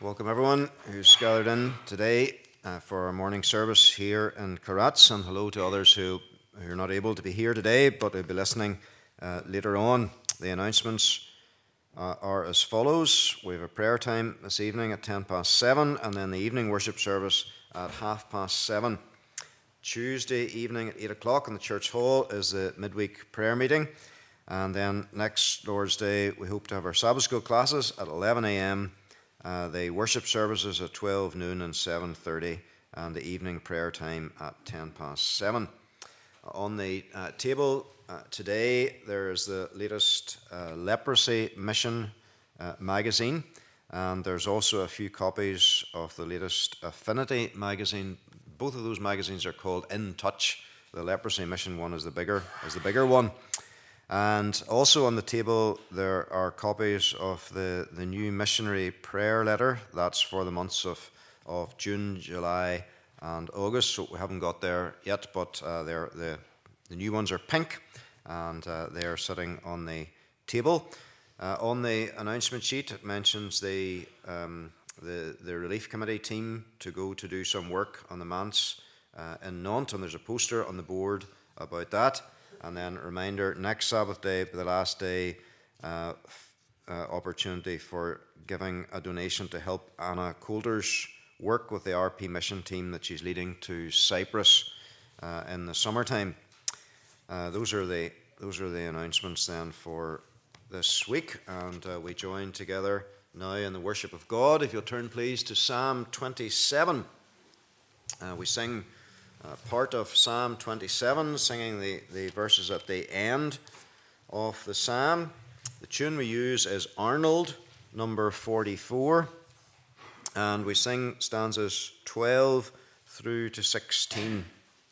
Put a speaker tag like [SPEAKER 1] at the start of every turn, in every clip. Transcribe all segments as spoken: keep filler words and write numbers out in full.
[SPEAKER 1] Welcome everyone who's gathered in today uh, for our morning service here in Karatz, and hello to others who, who are not able to be here today but will be listening uh, later on. The announcements uh, are as follows. We have a prayer time this evening at ten past seven, and then the evening worship service at half past seven. Tuesday evening at eight o'clock in the church hall is the midweek prayer meeting, and then next Lord's Day we hope to have our Sabbath school classes at eleven a.m. Uh, the worship services at twelve noon and seven thirty, and the evening prayer time at ten past seven. On the uh, table uh, today there is the latest uh, Leprosy Mission uh, magazine, and there's also a few copies of the latest Affinity magazine. Both of those magazines are called In Touch. The Leprosy Mission one is the bigger, is the bigger one. And also on the table there are copies of the, the new missionary prayer letter. That's for the months of, of June, July and August. So we haven't got there yet, but uh, they're, the, the new ones are pink, and uh, they are sitting on the table. Uh, on the announcement sheet it mentions the, um, the, the relief committee team to go to do some work on the manse uh, in Nantes, and there's a poster on the board about that. And then a reminder, next Sabbath day, the last day, uh, f- uh, opportunity for giving a donation to help Anna Coulter's work with the R P mission team that she's leading to Cyprus uh, in the summertime. Uh, those are the those are the announcements then for this week, and uh, we join together now in the worship of God. If you'll turn please to Psalm twenty-seven, uh, we sing Uh, part of Psalm twenty-seven, singing the, the verses at the end of the psalm. The tune we use is Arnold, number forty-four, and we sing stanzas twelve through to sixteen.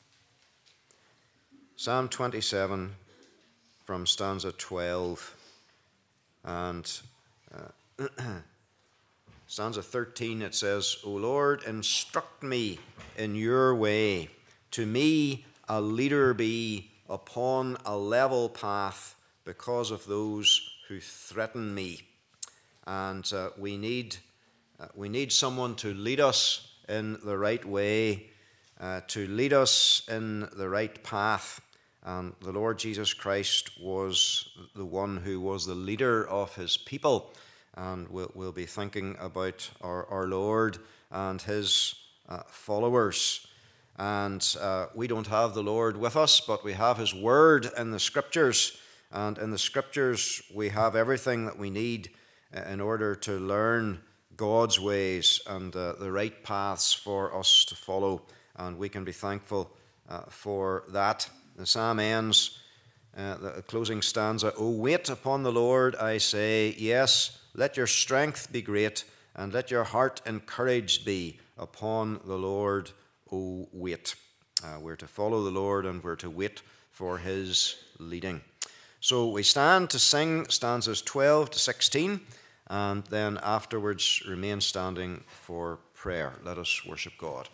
[SPEAKER 1] Psalm twenty-seven from stanza twelve, and uh, stanza thirteen, it says, O Lord, instruct me in your way. To me a leader be upon a level path because of those who threaten me. And uh, we need uh, we need someone to lead us in the right way, uh, to lead us in the right path. And the Lord Jesus Christ was the one who was the leader of his people. And we'll, we'll be thinking about our, our Lord and his uh, followers. And uh, we don't have the Lord with us, but we have his word in the scriptures. And in the scriptures we have everything that we need in order to learn God's ways and uh, the right paths for us to follow. And we can be thankful uh, for that. The psalm ends, uh, the closing stanza, O wait upon the Lord, I say, yes, let your strength be great, and let your heart encouraged be upon the Lord, O wait. Uh, we're to follow the Lord, and we're to wait for his leading. So we stand to sing stanzas twelve to sixteen, and then afterwards remain standing for prayer. Let us worship God.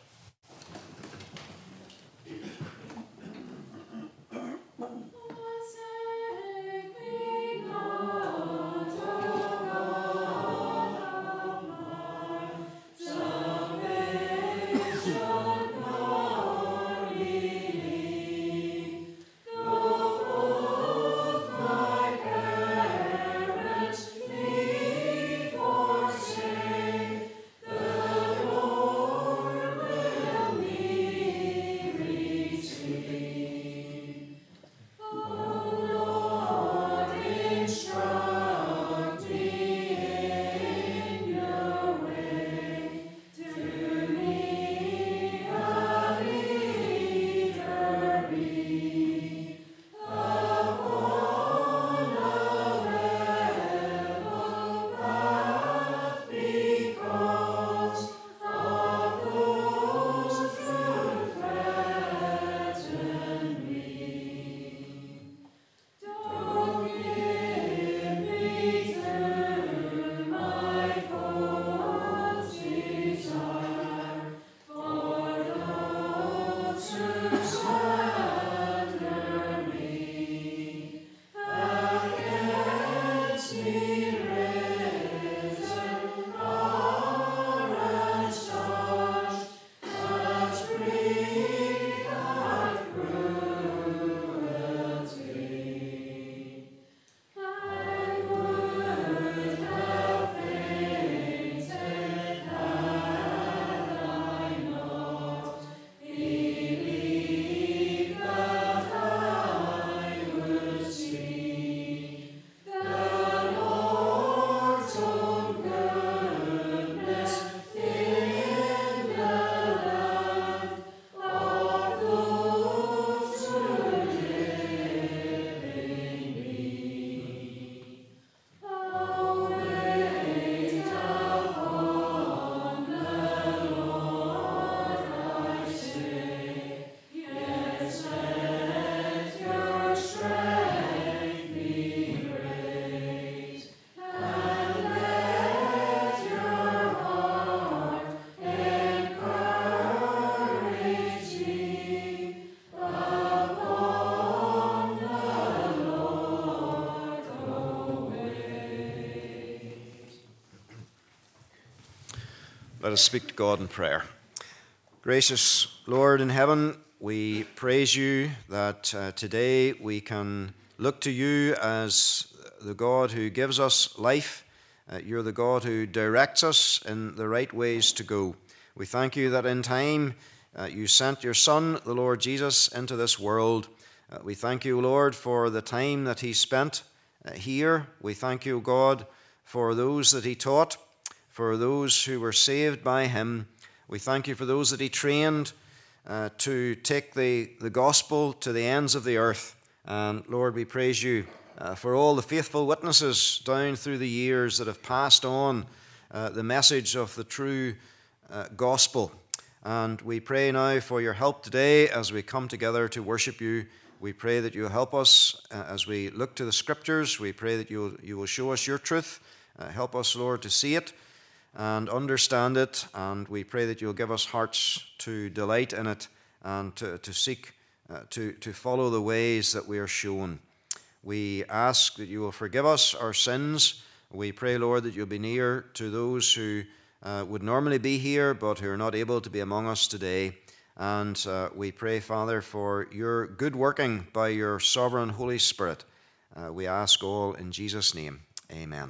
[SPEAKER 1] Let us speak to God in prayer. Gracious Lord in heaven, we praise you that uh, today we can look to you as the God who gives us life. Uh, you're the God who directs us in the right ways to go. We thank you that in time uh, you sent your Son, the Lord Jesus, into this world. Uh, we thank you, Lord, for the time that he spent uh, here. We thank you, God, for those that he taught, for those who were saved by him. We thank you for those that he trained uh, to take the, the gospel to the ends of the earth. And Lord, we praise you uh, for all the faithful witnesses down through the years that have passed on uh, the message of the true uh, gospel. And we pray now for your help today as we come together to worship you. We pray that you'll help us uh, as we look to the scriptures. We pray that you'll, you will show us your truth. Uh, help us, Lord, to see it and understand it, and we pray that you'll give us hearts to delight in it and to, to seek uh, to, to follow the ways that we are shown. We ask that you will forgive us our sins. We pray, Lord, that you'll be near to those who uh, would normally be here but who are not able to be among us today. And uh, we pray, Father, for your good working by your sovereign Holy Spirit. Uh, we ask all in Jesus' name. Amen.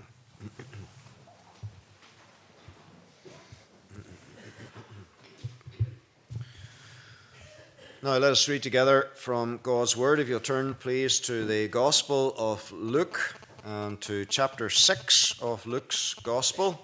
[SPEAKER 1] Now let us read together from God's Word. If you'll turn, please, to the Gospel of Luke and to chapter six of Luke's Gospel.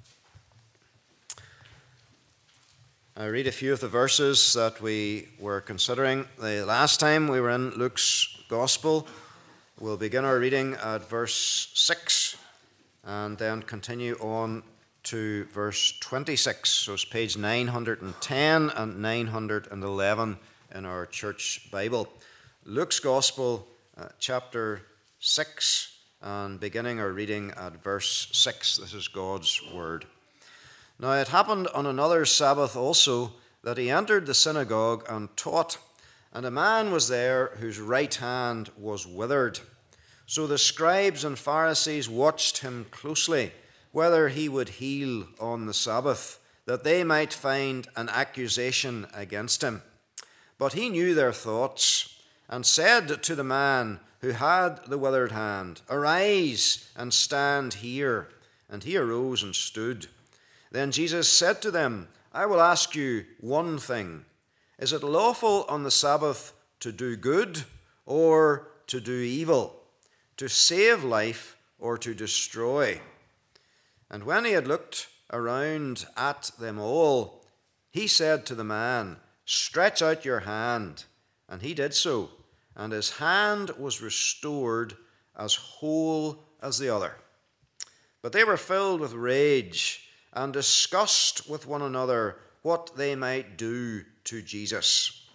[SPEAKER 1] I read a few of the verses that we were considering the last time we were in Luke's Gospel. We'll begin our reading at verse six and then continue on to verse twenty-six. So it's page nine hundred ten and nine hundred eleven in our church Bible. Luke's Gospel, uh, chapter six, and beginning our reading at verse six. This is God's Word. Now it happened on another Sabbath also that he entered the synagogue and taught, and a man was there whose right hand was withered. So the scribes and Pharisees watched him closely, whether he would heal on the Sabbath, that they might find an accusation against him. But he knew their thoughts, and said to the man who had the withered hand, "Arise and stand here." And he arose and stood. Then Jesus said to them, "I will ask you one thing. Is it lawful on the Sabbath to do good or to do evil, to save life or to destroy?" And when he had looked around at them all, he said to the man, "Stretch out your hand." And he did so, and his hand was restored as whole as the other. But they were filled with rage and discussed with one another what they might do to Jesus.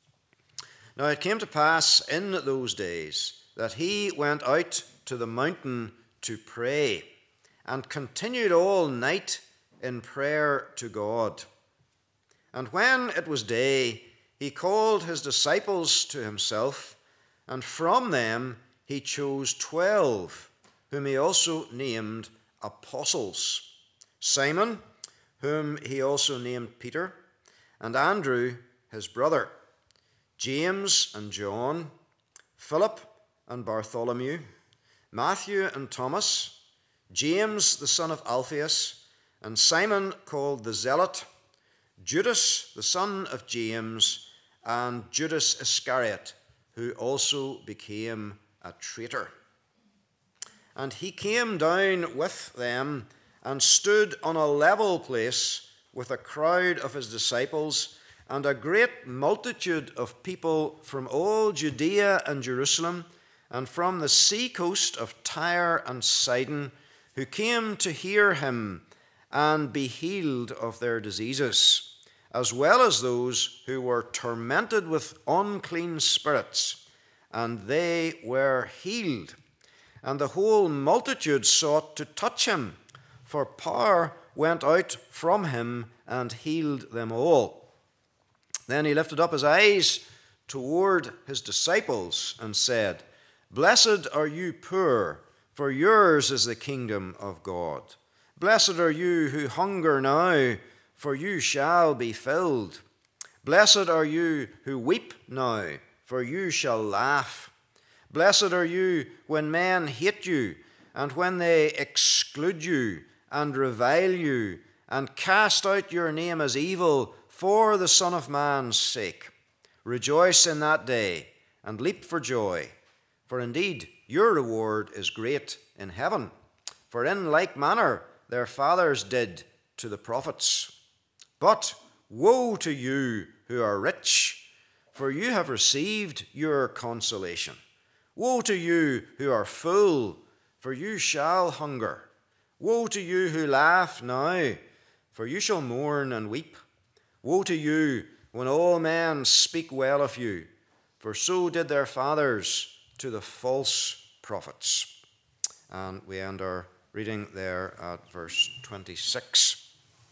[SPEAKER 1] Now it came to pass in those days that he went out to the mountain to pray, and continued all night in prayer to God. And when it was day, he called his disciples to himself, and from them he chose twelve, whom he also named apostles: Simon, whom he also named Peter, and Andrew his brother, James and John, Philip and Bartholomew, Matthew and Thomas, James the son of Alphaeus, and Simon called the Zealot, Judas the son of James, and Judas Iscariot, who also became a traitor. And he came down with them and stood on a level place with a crowd of his disciples and a great multitude of people from all Judea and Jerusalem and from the sea coast of Tyre and Sidon, who came to hear him and be healed of their diseases, as well as those who were tormented with unclean spirits, and they were healed. And the whole multitude sought to touch him, for power went out from him and healed them all. Then he lifted up his eyes toward his disciples and said, "Blessed are you poor, for yours is the kingdom of God. Blessed are you who hunger now, for you shall be filled. Blessed are you who weep now, for you shall laugh. Blessed are you when men hate you, and when they exclude you, and revile you, and cast out your name as evil for the Son of Man's sake. Rejoice in that day, and leap for joy, for indeed your reward is great in heaven. For in like manner their fathers did to the prophets. But woe to you who are rich, for you have received your consolation. Woe to you who are full, for you shall hunger. Woe to you who laugh now, for you shall mourn and weep. Woe to you when all men speak well of you, for so did their fathers to the false prophets. And we end our reading there at verse twenty-six.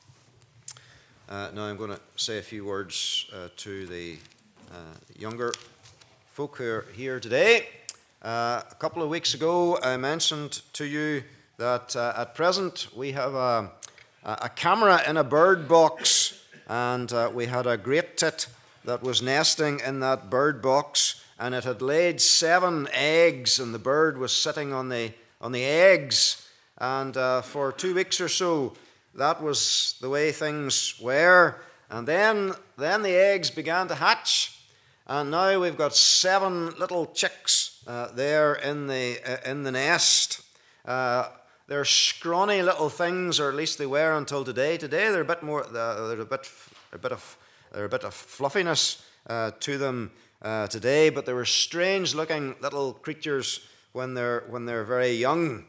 [SPEAKER 1] Uh, now I'm going to say a few words uh, to the uh, younger folk who are here today. Uh, a couple of weeks ago I mentioned to you that uh, at present we have a, a camera in a bird box, and uh, we had a great tit that was nesting in that bird box, and it had laid seven eggs, and the bird was sitting on the on the eggs. And uh, for two weeks or so, that was the way things were. And then, then the eggs began to hatch, and now we've got seven little chicks uh, there in the uh, in the nest. Uh, they're scrawny little things, or at least they were until today. Today they're a bit more. Uh, they're a bit, a bit of, they're a bit of fluffiness uh, to them uh, today. But they were strange-looking little creatures when they're when they're very young.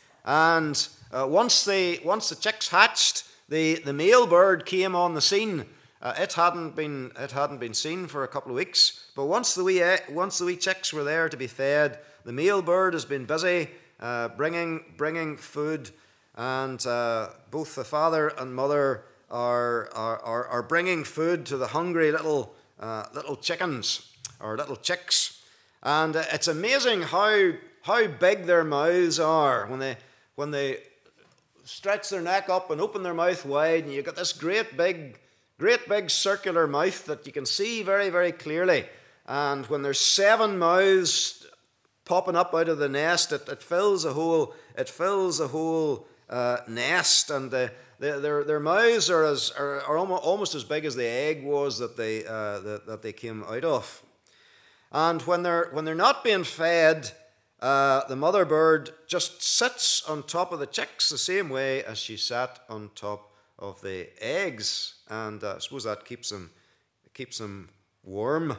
[SPEAKER 1] And uh, once they once the chicks hatched, the, the male bird came on the scene. Uh, it hadn't been it hadn't been seen for a couple of weeks. But once the wee once the wee chicks were there to be fed, the male bird has been busy uh, bringing bringing food, and uh, both the father and mother are are, are, are bringing food to the hungry little uh, little chickens or little chicks. And uh, it's amazing how how big their mouths are when they when they stretch their neck up and open their mouth wide, and you've got this great big, great big circular mouth that you can see very, very clearly. And when there's seven mouths popping up out of the nest, it, it fills a whole, it fills a whole uh, nest, and the, the, their their mouths are as are, are almost as big as the egg was that they uh, that, that they came out of. And when they're when they're not being fed, Uh, the mother bird just sits on top of the chicks the same way as she sat on top of the eggs, and uh, I suppose that keeps them keeps them warm.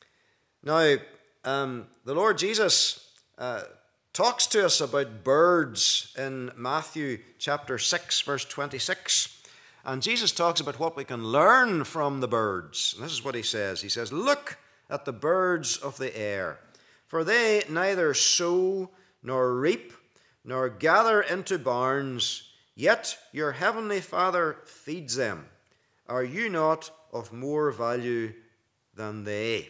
[SPEAKER 1] Now, um, the Lord Jesus uh, talks to us about birds in Matthew chapter six, verse twenty-six, and Jesus talks about what we can learn from the birds. And this is what he says. He says, "Look at the birds of the air. For they neither sow, nor reap, nor gather into barns, yet your heavenly Father feeds them. Are you not of more value than they?"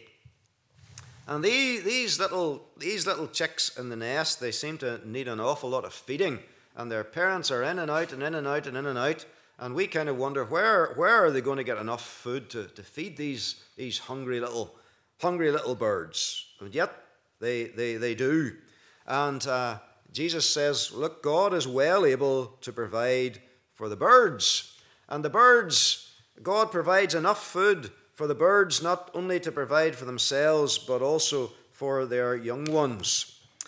[SPEAKER 1] And these, these, little, these little chicks in the nest, they seem to need an awful lot of feeding. And their parents are in and out and in and out and in and out. And we kind of wonder, where, where are they going to get enough food to, to feed these, these hungry little, hungry little birds? And yet, They, they, they do. And uh, Jesus says, look, God is well able to provide for the birds. And the birds, God provides enough food for the birds not only to provide for themselves, but also for their young ones.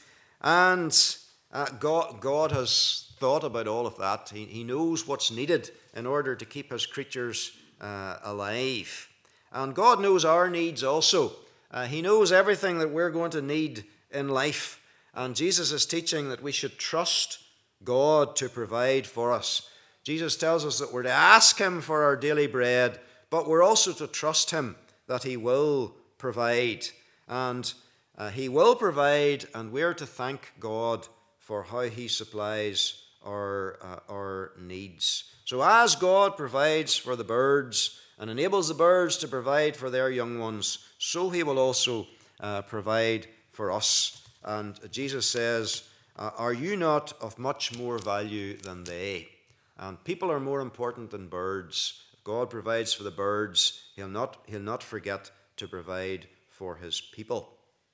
[SPEAKER 1] And uh, God, God has thought about all of that. He, he knows what's needed in order to keep his creatures uh, alive. And God knows our needs also. Uh, he knows everything that we're going to need in life. And Jesus is teaching that we should trust God to provide for us. Jesus tells us that we're to ask him for our daily bread, but we're also to trust him that he will provide. And uh, he will provide, and we're to thank God for how he supplies our, uh, our needs. So as God provides for the birds and enables the birds to provide for their young ones, so he will also uh, provide for us. And Jesus says, uh, are you not of much more value than they? And people are more important than birds. God provides for the birds. He'll not, he'll not forget to provide for his people.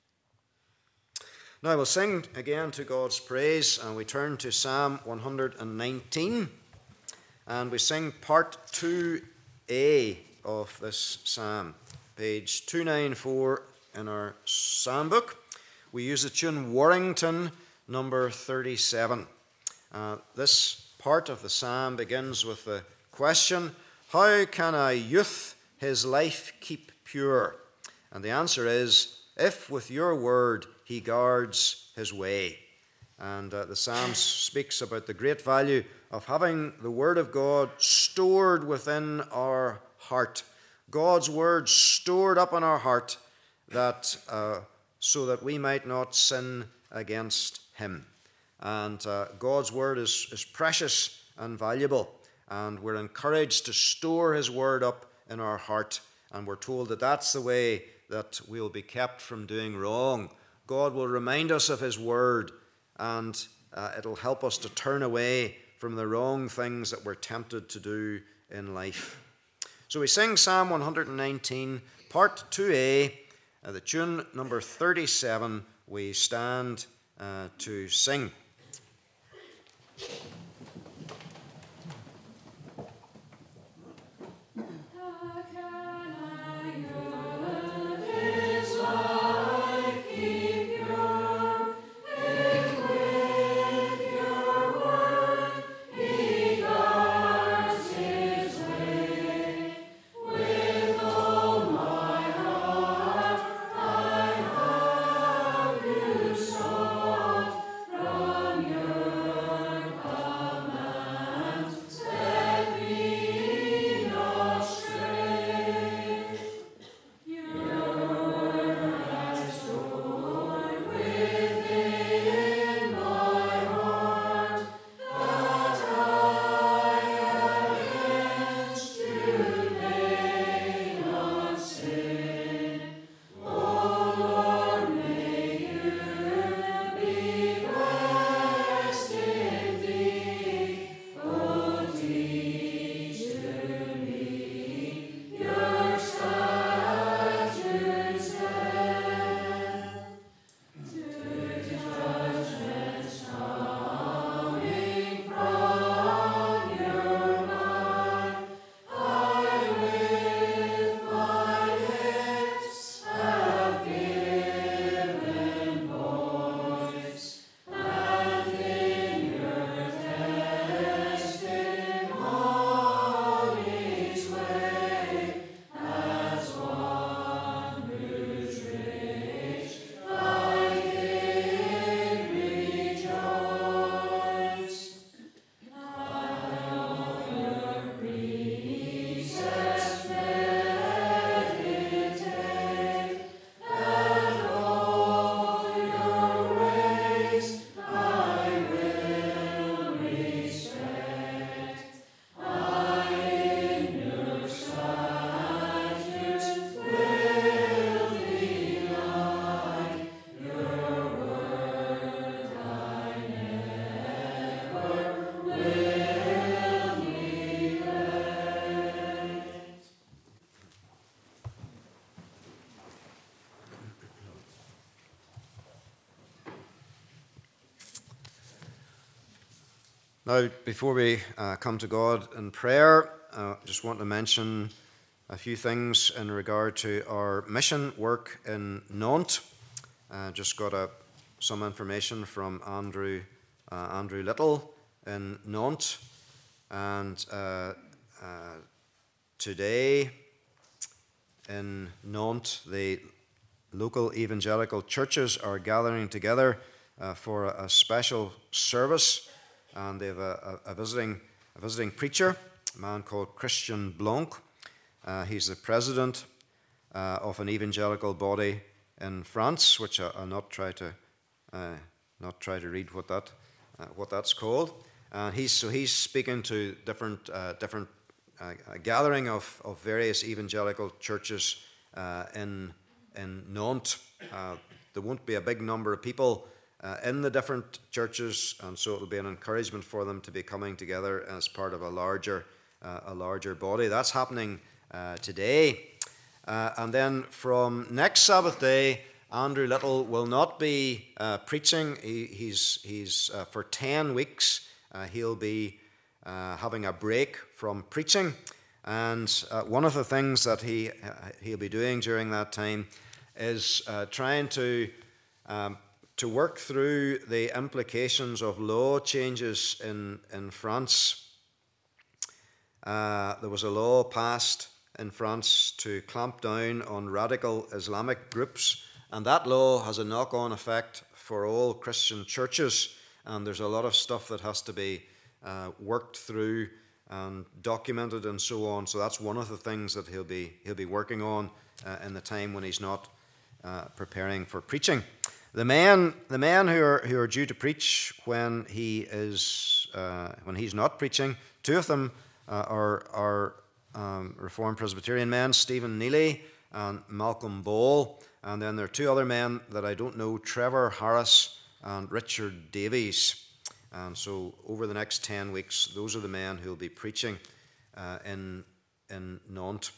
[SPEAKER 1] Now we'll sing again to God's praise, and we turn to Psalm one nineteen, and we sing part two A of this psalm, page two ninety-four in our psalm book. We use the tune Warrington, number thirty-seven. Uh, this part of the psalm begins with the question, how can a youth his life keep pure? And the answer is, if with your word he guards his way. And uh, the psalm speaks about the great value of having the word of God stored within our heart. God's word stored up in our heart, that uh, so that we might not sin against him. And uh, God's word is, is precious and valuable, and we're encouraged to store his word up in our heart, and we're told that that's the way that we'll be kept from doing wrong. God will remind us of his word, and uh, it'll help us to turn away from the wrong things that we're tempted to do in life. So we sing Psalm one nineteen, part two A, uh, the tune number thirty-seven. We stand uh, to sing. Now, before we uh, come to God in prayer, I uh, just want to mention a few things in regard to our mission work in Nantes. Uh, just got a, some information from Andrew uh, Andrew Little in Nantes, and uh, uh, today in Nantes, the local evangelical churches are gathering together uh, for a, a special service. And they have a, a, a visiting a visiting preacher, a man called Christian Blanc. Uh, he's the president uh, of an evangelical body in France, which I, I'll not try to uh, not try to read what that uh, what that's called. Uh, he's so he's speaking to different uh, different uh, a gathering of, of various evangelical churches uh, in in Nantes. Uh, there won't be a big number of people Uh, in the different churches, and so it will be an encouragement for them to be coming together as part of a larger uh, a larger body. That's happening uh, today. Uh, and then from next Sabbath day, Andrew Little will not be uh, preaching. He, he's he's uh, for ten weeks, uh, he'll be uh, having a break from preaching. And uh, one of the things that he, uh, he'll be doing during that time is uh, trying to, um, to work through the implications of law changes in, in France. Uh, there was a law passed in France to clamp down on radical Islamic groups, and that law has a knock-on effect for all Christian churches, and there's a lot of stuff that has to be uh, worked through and documented and so on. So that's one of the things that he'll be he'll be working on uh, in the time when he's not uh, preparing for preaching. The men the men who are who are due to preach when he is uh, when he's not preaching, two of them uh, are are um, Reformed Presbyterian men, Stephen Neely and Malcolm Ball, and then there are two other men that I don't know, Trevor Harris and Richard Davies. And so over the next ten weeks, those are the men who will be preaching uh, in in Nantes.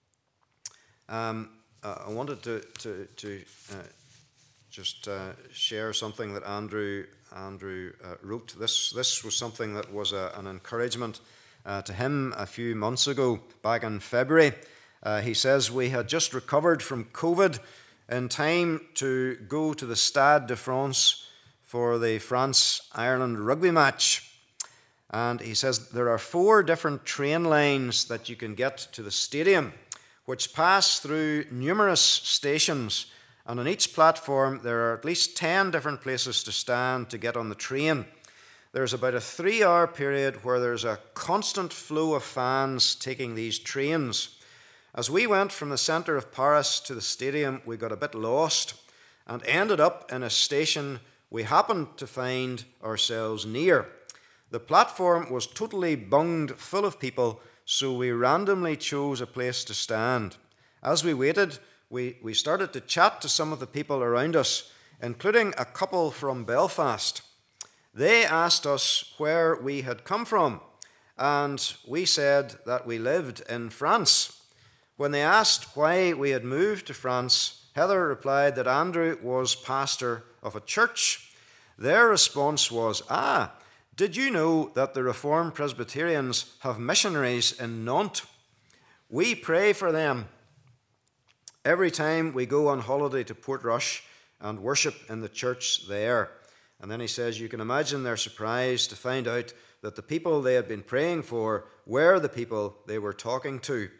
[SPEAKER 1] Um, uh, I wanted to to, to uh, just uh, share something that Andrew Andrew uh, wrote. This this was something that was a, an encouragement uh, to him a few months ago, back in February. Uh, he says, we had just recovered from COVID in time to go to the Stade de France for the France-Ireland rugby match. And he says there are four different train lines that you can get to the stadium, which pass through numerous stations, and on each platform there are at least ten different places to stand to get on the train. There's about a three-hour period where there's a constant flow of fans taking these trains. As we went from the centre of Paris to the stadium, we got a bit lost and ended up in a station we happened to find ourselves near. The platform was totally bunged full of people, so we randomly chose a place to stand. As we waited, we, we started to chat to some of the people around us, including a couple from Belfast. They asked us where we had come from, and we said that we lived in France. When they asked why we had moved to France, Heather replied that Andrew was pastor of a church. Their response was, ah, did you know that the Reformed Presbyterians have missionaries in Nantes? We pray for them every time we go on holiday to Portrush and worship in the church there. And then he says, you can imagine their surprise to find out that the people they had been praying for were the people they were talking to.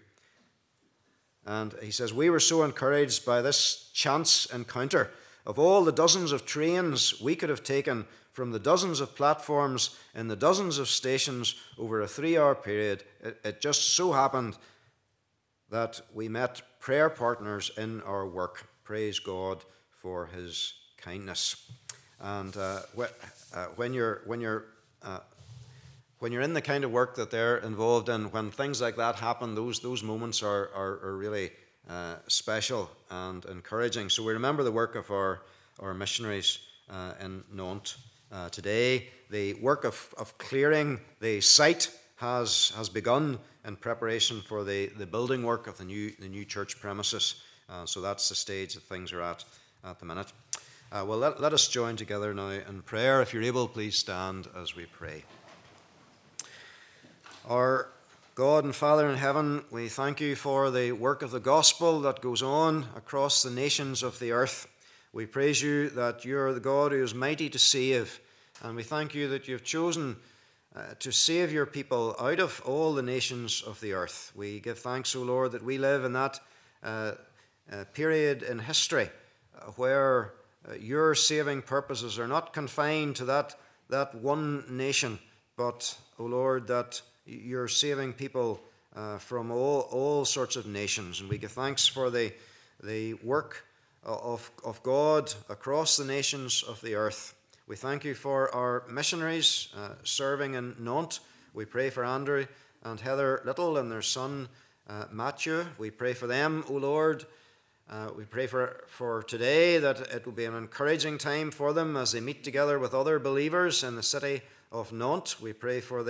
[SPEAKER 1] And he says, we were so encouraged by this chance encounter. Of all the dozens of trains we could have taken from the dozens of platforms in the dozens of stations over a three-hour period, it, it just so happened that we met prayer partners in our work. Praise God for his kindness. And uh, wh- uh, when you're when you're uh, when you're in the kind of work that they're involved in, when things like that happen, those those moments are are, are really uh, special and encouraging. So we remember the work of our our missionaries uh, in Nantes uh, today. The work of, of clearing the site has has begun in preparation for the, the building work of the new the new church premises. Uh, so that's the stage that things are at at the minute. Uh, well, let, let us join together now in prayer. If you're able, please stand as we pray. Our God and Father in heaven, we thank you for the work of the gospel that goes on across the nations of the earth. We praise you that you're the God who is mighty to save, and we thank you that you've chosen uh, to save your people out of all the nations of the earth. We give thanks, O Lord, that we live in that uh, uh, period in history uh, where uh, your saving purposes are not confined to that, that one nation, but, O Lord, that you're saving people uh, from all, all sorts of nations. And we give thanks for the, the work of, of God across the nations of the earth. We thank you for our missionaries uh, serving in Nantes. We pray for Andrew and Heather Little and their son uh, Matthew. We pray for them, O Lord. Uh, we pray for, for today that it will be an encouraging time for them as they meet together with other believers in the city of Nantes. We pray for the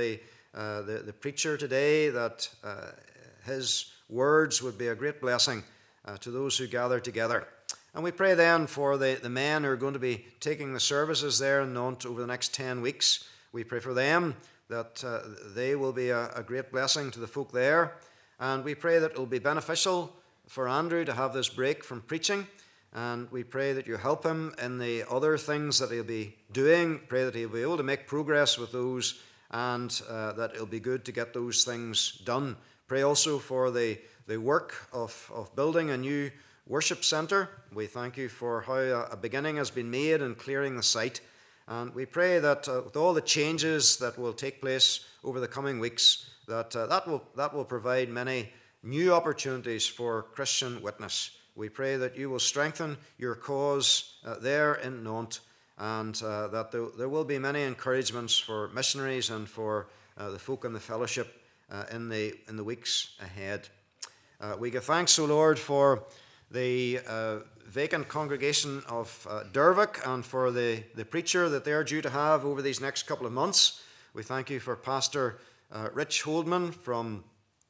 [SPEAKER 1] uh, the, the preacher today, that uh, his words would be a great blessing uh, to those who gather together. And we pray then for the, the men who are going to be taking the services there in Nantes over the next ten weeks. We pray for them, that uh, they will be a, a great blessing to the folk there. And we pray that it will be beneficial for Andrew to have this break from preaching. And we pray that you help him in the other things that he'll be doing. Pray that he'll be able to make progress with those, and uh, that it'll be good to get those things done. Pray also for the, the work of, of building a new worship centre. We thank you for how a beginning has been made in clearing the site. And we pray that uh, with all the changes that will take place over the coming weeks, that uh, that will, that will provide many new opportunities for Christian witness. We pray that you will strengthen your cause uh, there in Nantes, and uh, that there, there will be many encouragements for missionaries and for uh, the folk in the fellowship uh, in the in the weeks ahead. Uh, we give thanks, O Lord, for the uh, vacant congregation of uh, Dervick, and for the, the preacher that they are due to have over these next couple of months. We thank you for Pastor uh, Rich Holdman from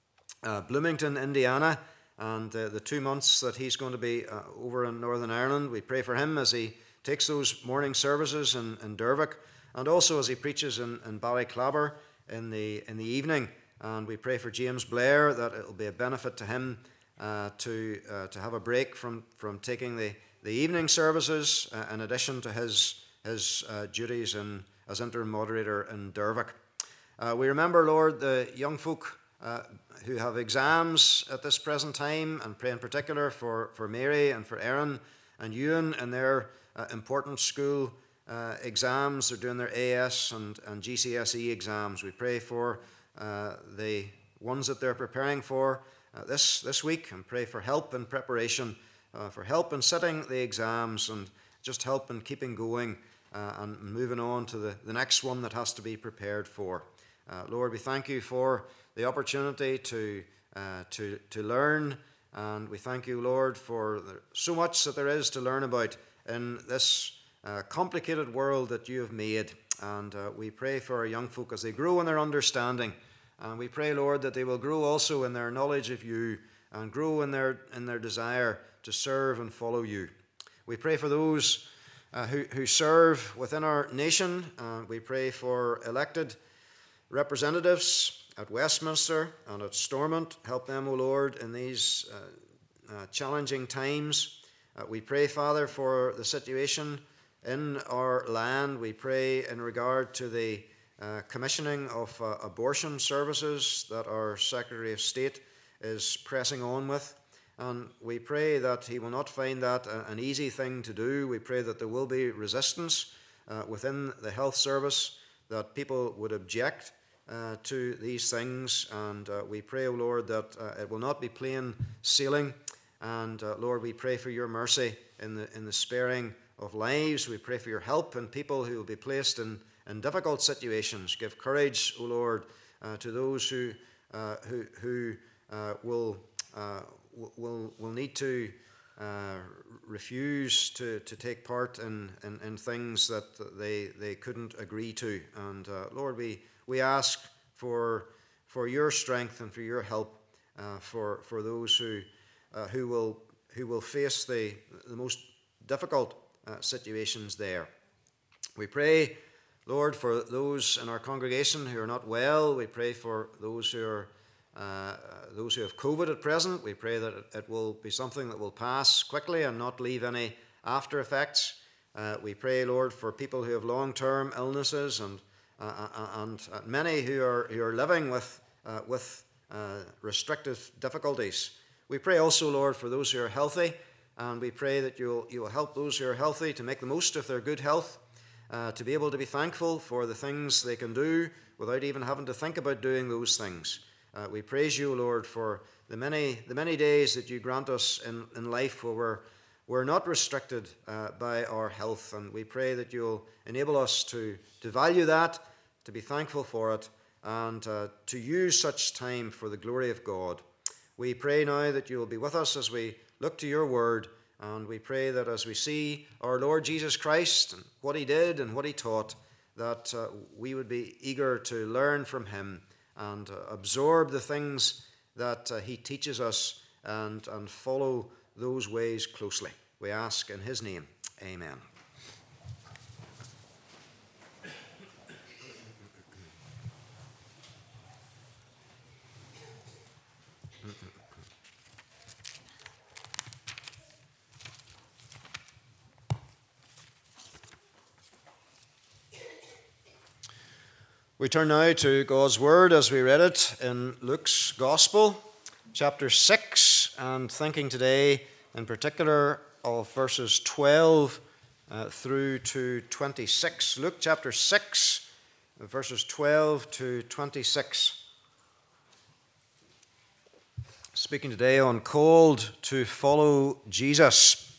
[SPEAKER 1] uh, Bloomington, Indiana, and uh, the two months that he's going to be uh, over in Northern Ireland. We pray for him as he takes those morning services in, in Dervick, and also as he preaches in, in Ballyclabber in the, in the evening. And we pray for James Blair, that it will be a benefit to him uh, to uh, to have a break from, from taking the, the evening services, uh, in addition to his, his uh, duties in, as interim moderator in Dervick. Uh, we remember, Lord, the young folk Uh, who have exams at this present time, and pray in particular for, for Mary and for Aaron and Ewan in their uh, important school uh, exams. They're doing their A S and, and G C S E exams. We pray for uh, the ones that they're preparing for uh, this, this week, and pray for help in preparation, uh, for help in sitting the exams, and just help in keeping going uh, and moving on to the, the next one that has to be prepared for. Uh, Lord, we thank you for the opportunity to uh, to to learn, and we thank you, Lord, for the, so much that there is to learn about in this uh, complicated world that you have made. And uh, we pray for our young folk as they grow in their understanding, and we pray, Lord, that they will grow also in their knowledge of you, and grow in their in their desire to serve and follow you. We pray for those uh, who who serve within our nation. Uh, we pray for elected representatives at Westminster and at Stormont. Help them, O Lord, in these uh, uh, challenging times. Uh, we pray, Father, for the situation in our land. We pray in regard to the uh, commissioning of uh, abortion services that our Secretary of State is pressing on with. And we pray that he will not find that a, an easy thing to do. We pray that there will be resistance uh, within the health service, that people would object Uh, to these things, and uh, we pray, O Lord, that uh, it will not be plain sailing. And uh, Lord, we pray for your mercy in the in the sparing of lives. We pray for your help in people who will be placed in, in difficult situations. Give courage, O Lord, uh, to those who uh, who who uh, will uh, will will need to uh, refuse to, to take part in, in, in things that they they couldn't agree to. And uh, Lord, we We ask for for your strength and for your help uh, for for those who uh, who will who will face the the most difficult uh, situations there. We pray, Lord, for those in our congregation who are not well. We pray for those who are uh, those who have COVID at present. We pray that it, it will be something that will pass quickly and not leave any after effects. Uh, we pray, Lord, for people who have long-term illnesses, and Uh, and uh, many who are who are living with uh, with uh, restrictive difficulties. We pray also, Lord, for those who are healthy, and we pray that you'll you will help those who are healthy to make the most of their good health, uh, to be able to be thankful for the things they can do without even having to think about doing those things. Uh, we praise you, Lord, for the many the many days that you grant us in, in life where we're We're not restricted uh, by our health, and we pray that you'll enable us to, to value that, to be thankful for it, and uh, to use such time for the glory of God. We pray now that you will be with us as we look to your word, and we pray that as we see our Lord Jesus Christ and what he did and what he taught, that uh, we would be eager to learn from him and uh, absorb the things that uh, he teaches us and, and follow those ways closely. We ask in his name. Amen. We turn now to God's Word as we read it in Luke's Gospel, chapter six, and thinking today in particular of verses twelve uh, through to twenty-six. Luke chapter six, verses twelve to twenty-six. Speaking today on called to follow Jesus.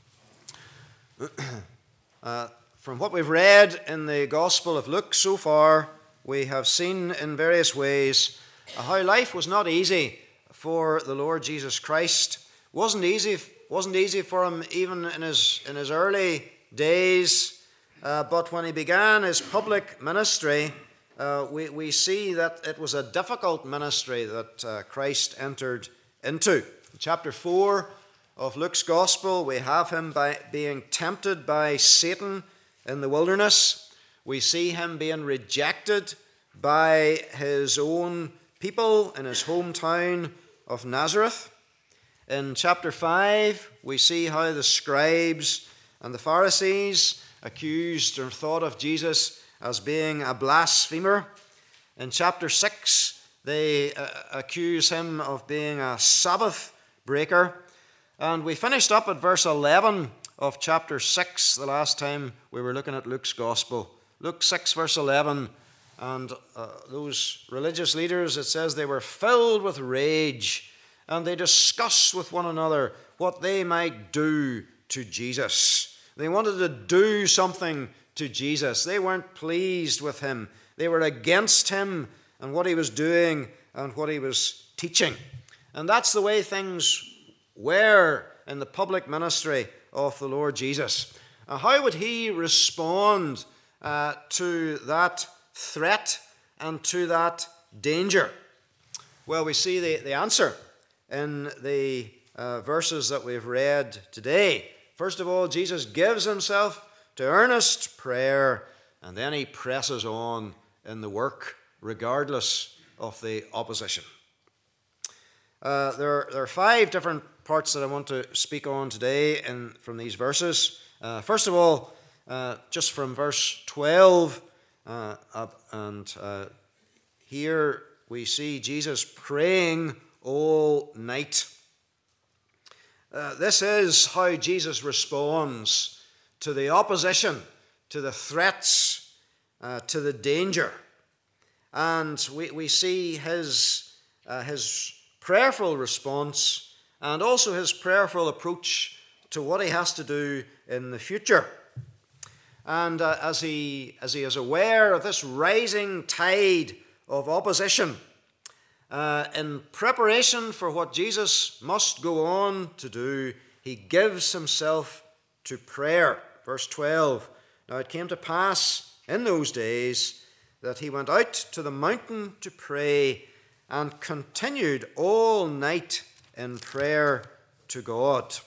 [SPEAKER 1] uh, from what we've read in the Gospel of Luke so far, we have seen in various ways how life was not easy for the Lord Jesus Christ. wasn't easy, wasn't easy for him even in his in his early days. Uh, but when he began his public ministry, uh, we we see that it was a difficult ministry that uh, Christ entered into. In chapter four of Luke's Gospel, we have him by being tempted by Satan in the wilderness. We see him being rejected by his own people in his hometown of Nazareth. In chapter five, we see how the scribes and the Pharisees accused or thought of Jesus as being a blasphemer. In chapter six, they uh, accuse him of being a Sabbath breaker. And we finished up at verse eleven of chapter six the last time we were looking at Luke's Gospel. Luke six, verse eleven, and uh, those religious leaders, it says they were filled with rage, and they discussed with one another what they might do to Jesus. They wanted to do something to Jesus. They weren't pleased with him. They were against him and what he was doing and what he was teaching. And that's the way things were in the public ministry of the Lord Jesus. Now, how would he respond Uh, to that threat and to that danger? Well, we see the, the answer in the uh, verses that we've read today. First of all, Jesus gives himself to earnest prayer, and then he presses on in the work regardless of the opposition. Uh, there, there are five different parts that I want to speak on today in, from these verses. Uh, first of all, Uh, just from verse twelve uh, up, and uh, here we see Jesus praying all night. Uh, this is how Jesus responds to the opposition, to the threats, uh, to the danger. And we, we see his, uh, his prayerful response and also his prayerful approach to what he has to do in the future. And uh, as he as he is aware of this rising tide of opposition, uh, in preparation for what Jesus must go on to do, he gives himself to prayer. Verse twelve, now it came to pass in those days that he went out to the mountain to pray and continued all night in prayer to God.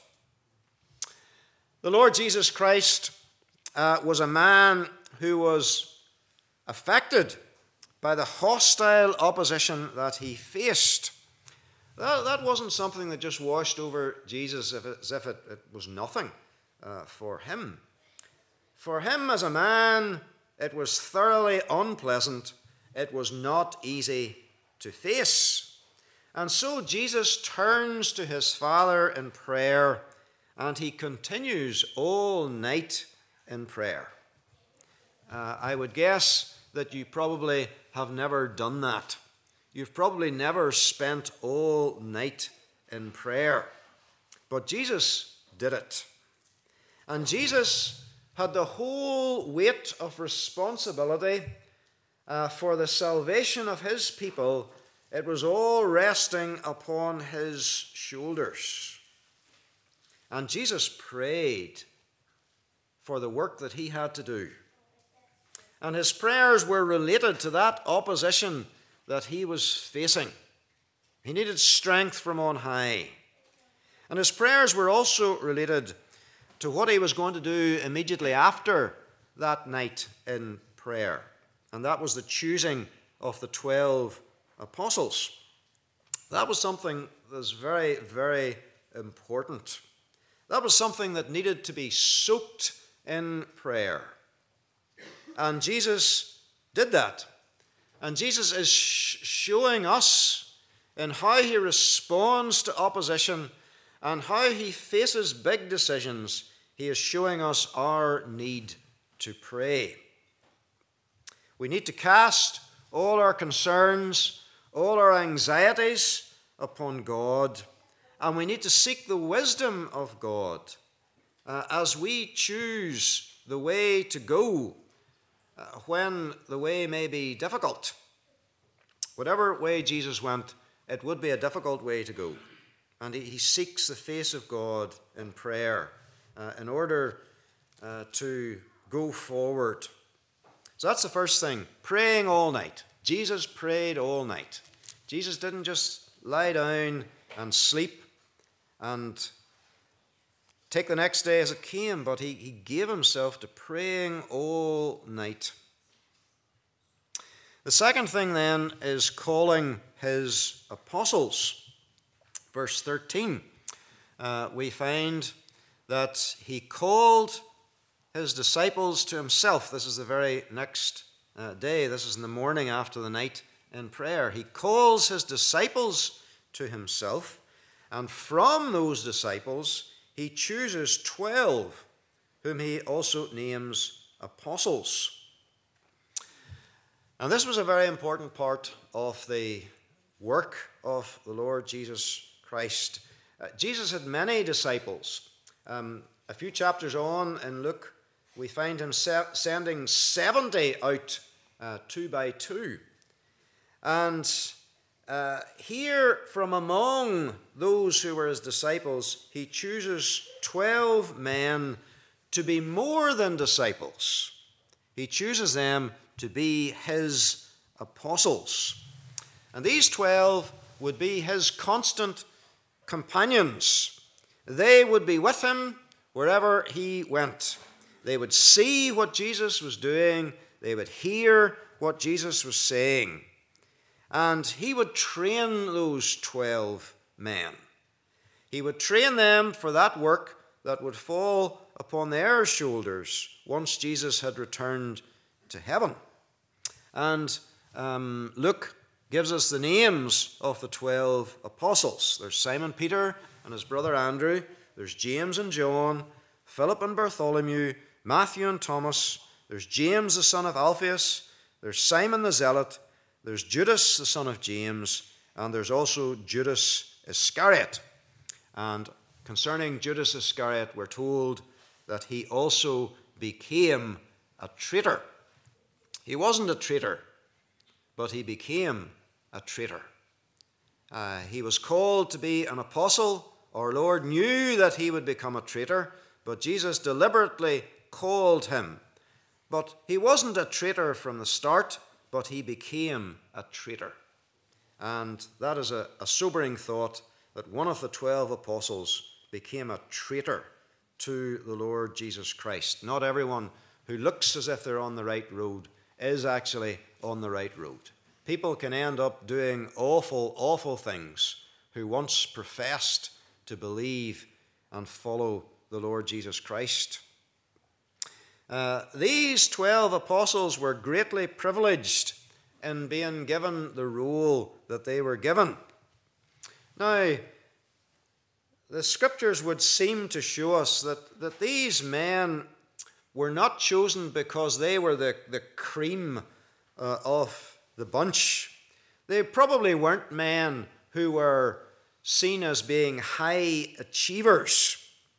[SPEAKER 1] The Lord Jesus Christ Uh, was a man who was affected by the hostile opposition that he faced. That, that wasn't something that just washed over Jesus as if it, it was nothing uh, for him. For him as a man, it was thoroughly unpleasant. It was not easy to face. And so Jesus turns to his Father in prayer, and he continues all night in prayer. Uh, I would guess that you probably have never done that. You've probably never spent all night in prayer. But Jesus did it. And Jesus had the whole weight of responsibility uh, for the salvation of his people. It was all resting upon his shoulders. And Jesus prayed for the work that he had to do. And his prayers were related to that opposition that he was facing. He needed strength from on high. And his prayers were also related to what he was going to do immediately after that night in prayer. And that was the choosing of the twelve apostles. That was something that was very, very important. That was something that needed to be soaked in prayer. And Jesus did that. And Jesus is sh- showing us in how he responds to opposition and how he faces big decisions. He is showing us our need to pray. We need to cast all our concerns, all our anxieties upon God, and we need to seek the wisdom of God uh, as we choose the way to go uh, when the way may be difficult. Whatever way Jesus went, it would be a difficult way to go. And he, he seeks the face of God in prayer uh, in order uh, to go forward. So that's the first thing, praying all night. Jesus prayed all night. Jesus didn't just lie down and sleep and take the next day as it came, but he, he gave himself to praying all night. The second thing then is calling his apostles. Verse thirteen, uh, we find that he called his disciples to himself. This is the very next uh, day. This is in the morning after the night in prayer. He calls his disciples to himself, and from those disciples he chooses twelve, whom he also names apostles. And this was a very important part of the work of the Lord Jesus Christ. Uh, Jesus had many disciples. Um, a few chapters on in Luke, we find him se- sending seventy out uh, two by two. And uh, here, from among those who were his disciples, he chooses twelve men to be more than disciples. He chooses them to be his apostles. And these twelve would be his constant companions. They would be with him wherever he went. They would see what Jesus was doing. They would hear what Jesus was saying. And he would train those twelve men. He would train them for that work that would fall upon their shoulders once Jesus had returned to heaven. And um, Luke gives us the names of the twelve apostles. There's Simon Peter and his brother Andrew. There's James and John, Philip and Bartholomew, Matthew and Thomas. There's James the son of Alphaeus. There's Simon the Zealot. There's Judas the son of James. And there's also Judas Iscariot. And concerning Judas Iscariot, we're told that he also became a traitor. He wasn't a traitor, but he became a traitor. Uh, he was called to be an apostle. Our Lord knew that he would become a traitor, but Jesus deliberately called him. But he wasn't a traitor from the start, but he became a traitor. And that is a, a sobering thought, that one of the twelve apostles became a traitor to the Lord Jesus Christ. Not everyone who looks as if they're on the right road is actually on the right road. People can end up doing awful, awful things who once professed to believe and follow the Lord Jesus Christ. Uh, these twelve apostles were greatly privileged in being given the role that they were given. Now, the scriptures would seem to show us that, that these men were not chosen because they were the, the cream uh, of the bunch. They probably weren't men who were seen as being high achievers.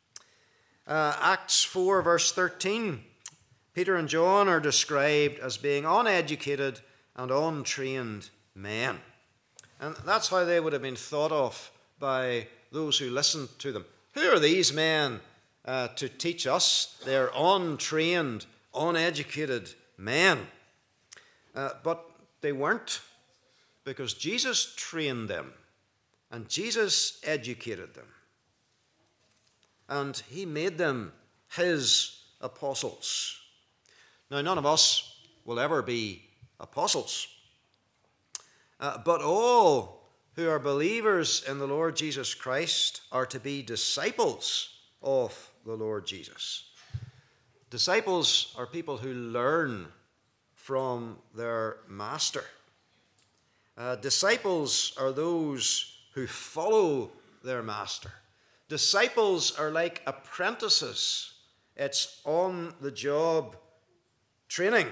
[SPEAKER 1] Uh, Acts four verse thirteen, Peter and John are described as being uneducated and untrained men. And that's how they would have been thought of by those who listened to them. Who are these men uh, to teach us? They're untrained, uneducated men. Uh, but they weren't. because Jesus trained them and Jesus educated them. And he made them his apostles. Now, none of us will ever be apostles. Uh, but all who are believers in the Lord Jesus Christ are to be disciples of the Lord Jesus. Disciples are people who learn from their master. Uh, disciples are those who follow their master. Disciples are like apprentices. It's on-the-job training.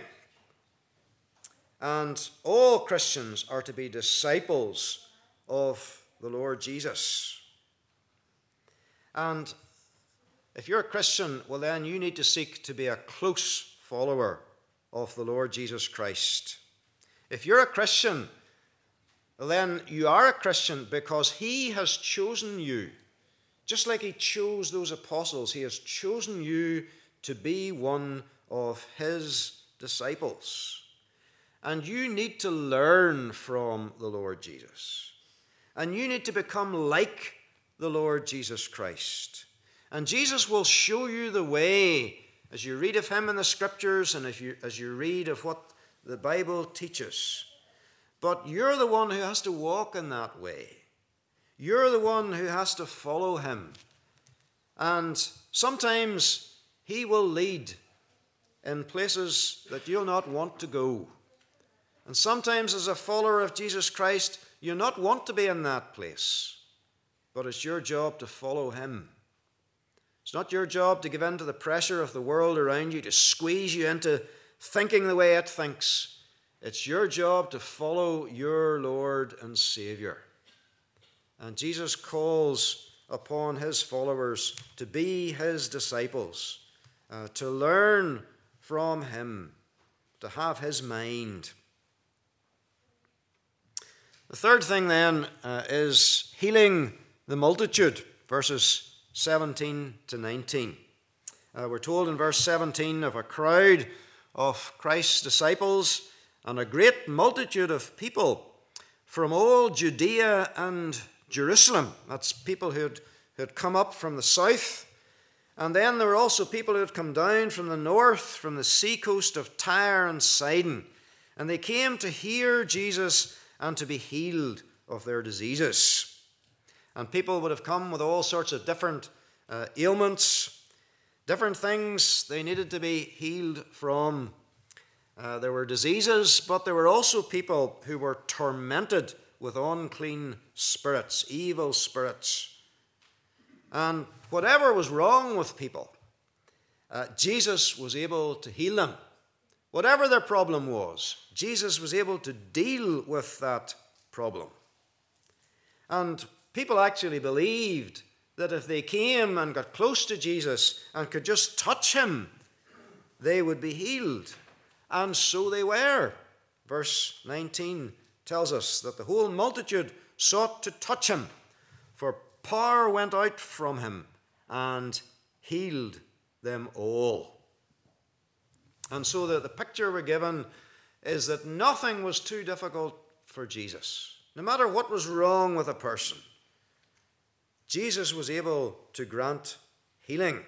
[SPEAKER 1] And all Christians are to be disciples of the Lord Jesus. And if you're a Christian, well then you need to seek to be a close follower of the Lord Jesus Christ. If you're a Christian, well then you are a Christian because he has chosen you. Just like he chose those apostles, he has chosen you to be one of his disciples. And you need to learn from the Lord Jesus. And you need to become like the Lord Jesus Christ. And Jesus will show you the way as you read of him in the scriptures and if you, as you read of what the Bible teaches. But you're the one who has to walk in that way. You're the one who has to follow him. And sometimes he will lead in places that you'll not want to go. And sometimes as a follower of Jesus Christ, you'll not want to be in that place. But it's your job to follow him. It's not your job to give in to the pressure of the world around you, to squeeze you into thinking the way it thinks. It's your job to follow your Lord and Savior. And Jesus calls upon his followers to be his disciples, uh, to learn from him, to have his mind. The third thing then uh, is healing the multitude, verses seventeen to nineteen. Uh, we're told in verse seventeen of a crowd of Christ's disciples and a great multitude of people from all Judea and Jerusalem. That's people who had, who had come up from the south. And then there were also people who had come down from the north, from the seacoast of Tyre and Sidon. And they came to hear Jesus and to be healed of their diseases. And people would have come with all sorts of different uh, ailments, different things they needed to be healed from. Uh, there were diseases, but there were also people who were tormented with unclean spirits, evil spirits. And whatever was wrong with people, uh, Jesus was able to heal them. Whatever their problem was, Jesus was able to deal with that problem. And people actually believed that if they came and got close to Jesus and could just touch him, they would be healed. And so they were. Verse nineteen tells us that the whole multitude sought to touch him, for power went out from him and healed them all. And so the, the picture we're given is that nothing was too difficult for Jesus. No matter what was wrong with a person, Jesus was able to grant healing.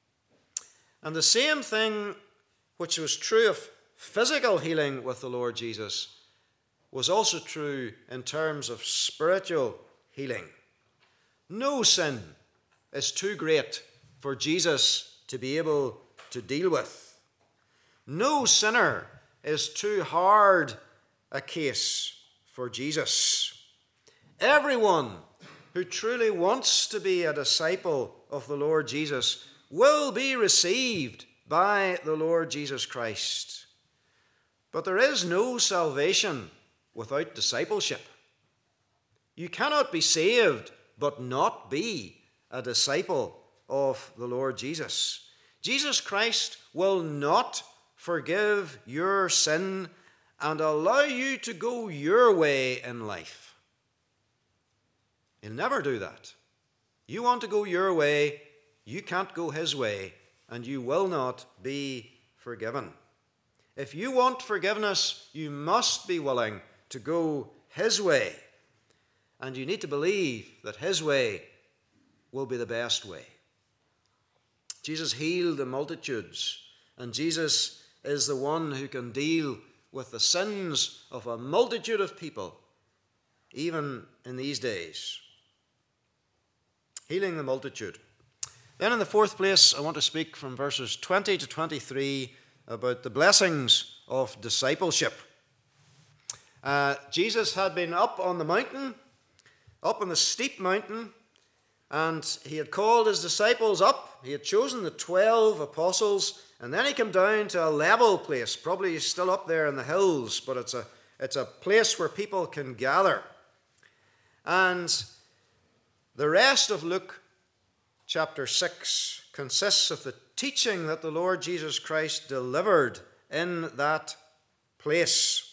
[SPEAKER 1] And the same thing which was true of physical healing with the Lord Jesus was also true in terms of spiritual healing. No sin is too great for Jesus to be able to deal with. No sinner is too hard a case for Jesus. Everyone who truly wants to be a disciple of the Lord Jesus will be received by the Lord Jesus Christ. But there is no salvation without discipleship. You cannot be saved but not be a disciple of the Lord Jesus. Jesus Christ will not forgive your sin and allow you to go your way in life. He'll never do that. You want to go your way, you can't go his way, and you will not be forgiven. If you want forgiveness, you must be willing to go his way. And you need to believe that his way will be the best way. Jesus healed the multitudes, and Jesus is the one who can deal with the sins of a multitude of people, even in these days. Healing the multitude. Then in the fourth place, I want to speak from verses twenty to twenty-three about the blessings of discipleship. Uh, Jesus had been up on the mountain, up on the steep mountain, and he had called his disciples up. He had chosen the twelve apostles, and then he came down to a level place, probably still up there in the hills, but it's a, it's a place where people can gather. And the rest of Luke chapter six consists of the teaching that the Lord Jesus Christ delivered in that place.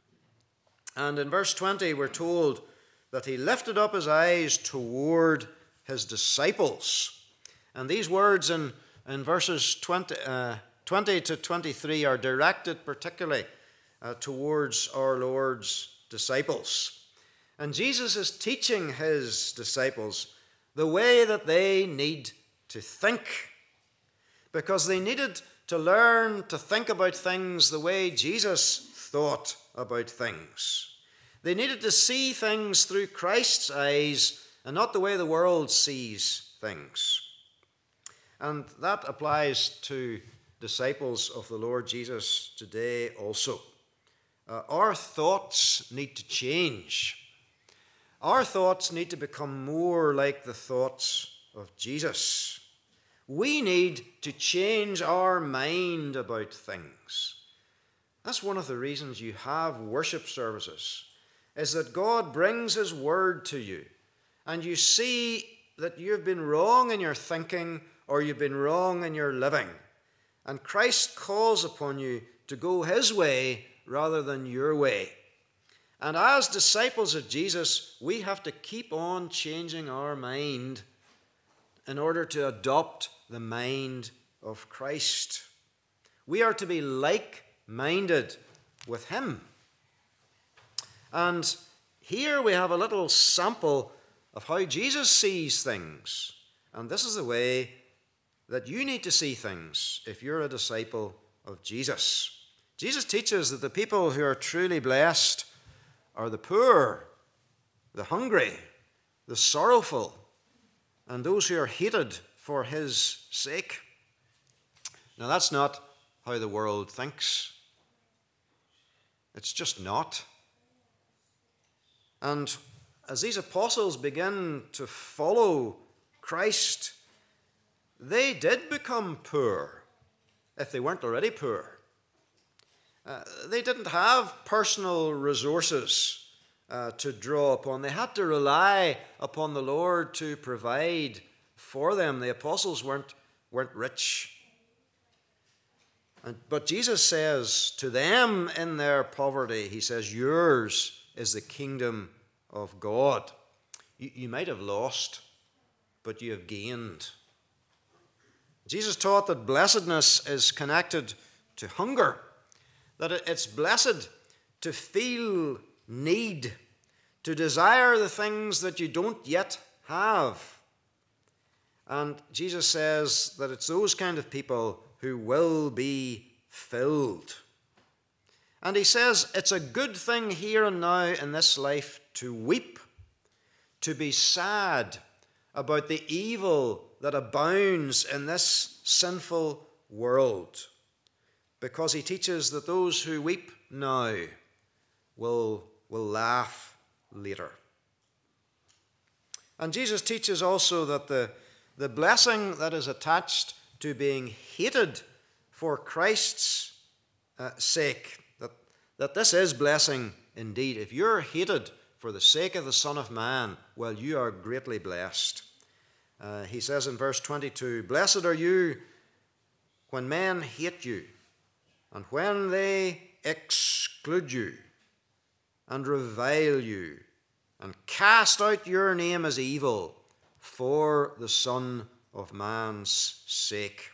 [SPEAKER 1] And in verse twenty, we're told that he lifted up his eyes toward his disciples. And these words in, in verses twenty, uh, twenty to twenty-three are directed particularly uh, towards our Lord's disciples. And Jesus is teaching his disciples the way that they need to think, because they needed to learn to think about things the way Jesus thought about things. They needed to see things through Christ's eyes and not the way the world sees things. And that applies to disciples of the Lord Jesus today also. Uh, our thoughts need to change. Our thoughts need to become more like the thoughts of Jesus. We need to change our mind about things. That's one of the reasons you have worship services, is that God brings his word to you, and you see that you've been wrong in your thinking or you've been wrong in your living. And Christ calls upon you to go his way rather than your way. And as disciples of Jesus, we have to keep on changing our mind in order to adopt the mind of Christ. We are to be like-minded with him. And here we have a little sample of how Jesus sees things. And this is the way that you need to see things if you're a disciple of Jesus. Jesus teaches that the people who are truly blessed are the poor, the hungry, the sorrowful, and those who are hated for his sake. Now, that's not how the world thinks. It's just not. And as these apostles begin to follow Christ, they did become poor, if they weren't already poor. Uh, they didn't have personal resources uh, to draw upon. They had to rely upon the Lord to provide for them. The apostles weren't, weren't rich. And, but Jesus says to them in their poverty, he says, yours is the kingdom of God. You, you might have lost, but you have gained. Jesus taught that blessedness is connected to hunger, that it's blessed to feel need, to desire the things that you don't yet have. And Jesus says that it's those kind of people who will be filled. And he says it's a good thing here and now in this life to weep, to be sad about the evil that abounds in this sinful world, because he teaches that those who weep now will, will laugh later. And Jesus teaches also that the, the blessing that is attached to being hated for Christ's uh, sake, that, that this is blessing indeed. If you're hated for the sake of the Son of Man, well, you are greatly blessed. Uh, he says in verse twenty-two, blessed are you when men hate you, and when they exclude you, and revile you, and cast out your name as evil for the Son of Man's sake.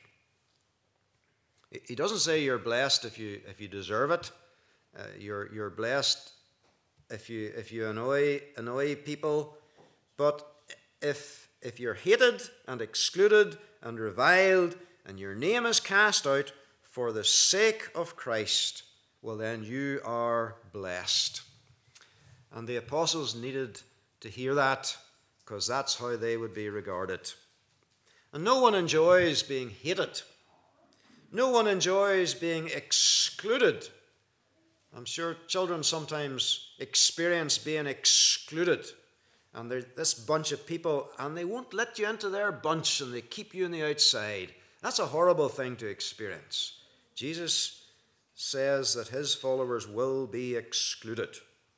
[SPEAKER 1] He doesn't say you're blessed if you if you deserve it. Uh, you're, you're blessed if you if you annoy annoy people, but if if you're hated and excluded and reviled and your name is cast out for the sake of Christ, well then you are blessed. And the apostles needed to hear that, because that's how they would be regarded. And no one enjoys being hated. No one enjoys being excluded. I'm sure children sometimes experience being excluded. And there's this bunch of people, and they won't let you into their bunch, and they keep you on the outside. That's a horrible thing to experience. Jesus says that his followers will be excluded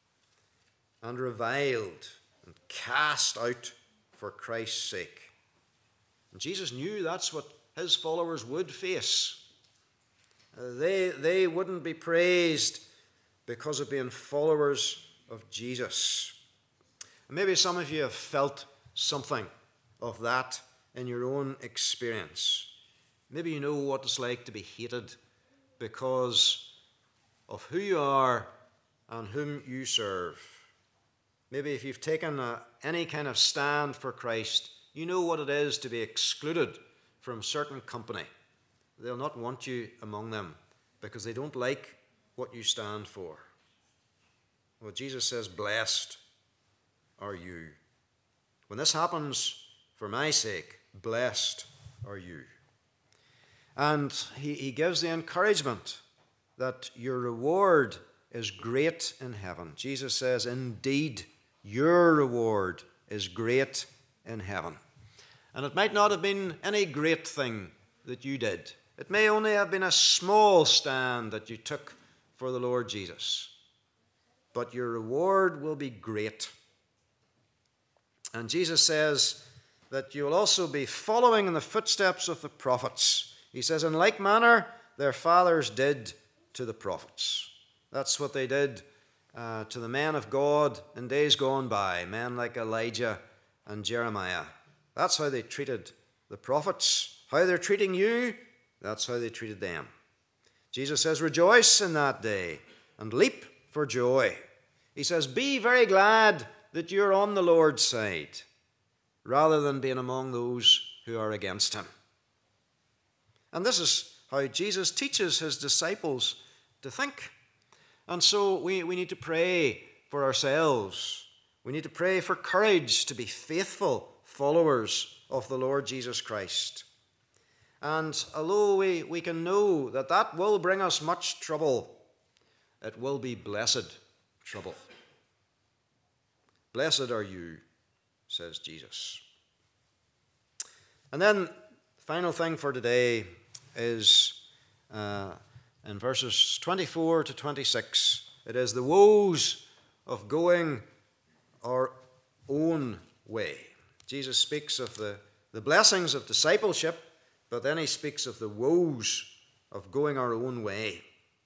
[SPEAKER 1] and reviled and cast out for Christ's sake. And Jesus knew that's what his followers would face. Uh, they, they wouldn't be praised because of being followers of Jesus. And maybe some of you have felt something of that in your own experience. Maybe you know what it's like to be hated because of who you are and whom you serve. Maybe if you've taken a, any kind of stand for Christ, you know what it is to be excluded from certain company. They'll not want you among them because they don't like what you stand for. Well, Jesus says, blessed are you. When this happens for my sake, blessed are you. And he, he gives the encouragement that your reward is great in heaven. Jesus says, indeed, your reward is great in heaven. And it might not have been any great thing that you did. It may only have been a small stand that you took for the Lord Jesus. But your reward will be great. And Jesus says that you will also be following in the footsteps of the prophets. He says, in like manner, their fathers did to the prophets. That's what they did uh, to the men of God in days gone by, men like Elijah and Jeremiah. That's how they treated the prophets. How they're treating you, that's how they treated them. Jesus says, rejoice in that day and leap for joy. He says, be very glad that you're on the Lord's side, rather than being among those who are against him. And this is how Jesus teaches his disciples to think. And so we, we need to pray for ourselves. We need to pray for courage to be faithful followers of the Lord Jesus Christ. And although we, we can know that that will bring us much trouble, it will be blessed trouble. Blessed are you, says Jesus. And then the final thing for today is uh, in verses twenty-four to twenty-six. It is the woes of going our own way. Jesus speaks of the, the blessings of discipleship, but then he speaks of the woes of going our own way.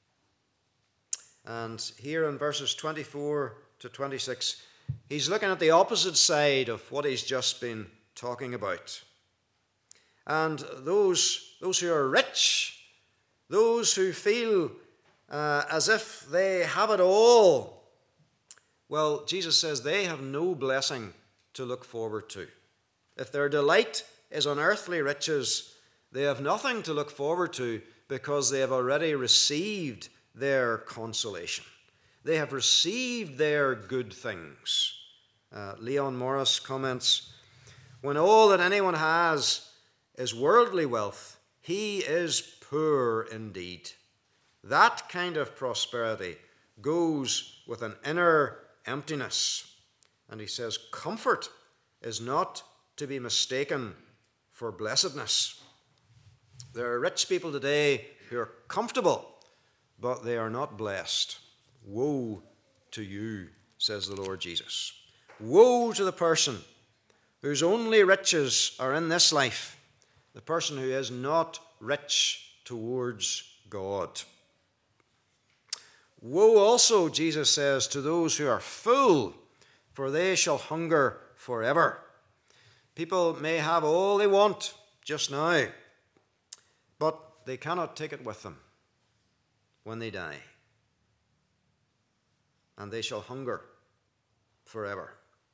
[SPEAKER 1] And here in verses twenty-four to twenty-six, he's looking at the opposite side of what he's just been talking about. And those, those who are rich, those who feel uh, as if they have it all, well, Jesus says they have no blessing to look forward to. If their delight is on earthly riches, they have nothing to look forward to because they have already received their consolation. They have received their good things. Uh, Leon Morris comments, when all that anyone has is worldly wealth, he is poor indeed. That kind of prosperity goes with an inner emptiness. And he says, comfort is not to be mistaken for blessedness. There are rich people today who are comfortable, but they are not blessed. Woe to you, says the Lord Jesus. Woe to the person whose only riches are in this life, the person who is not rich towards God. Woe also, Jesus says, to those who are full, for they shall hunger forever. People may have all they want just now, but they cannot take it with them when they die. And they shall hunger forever.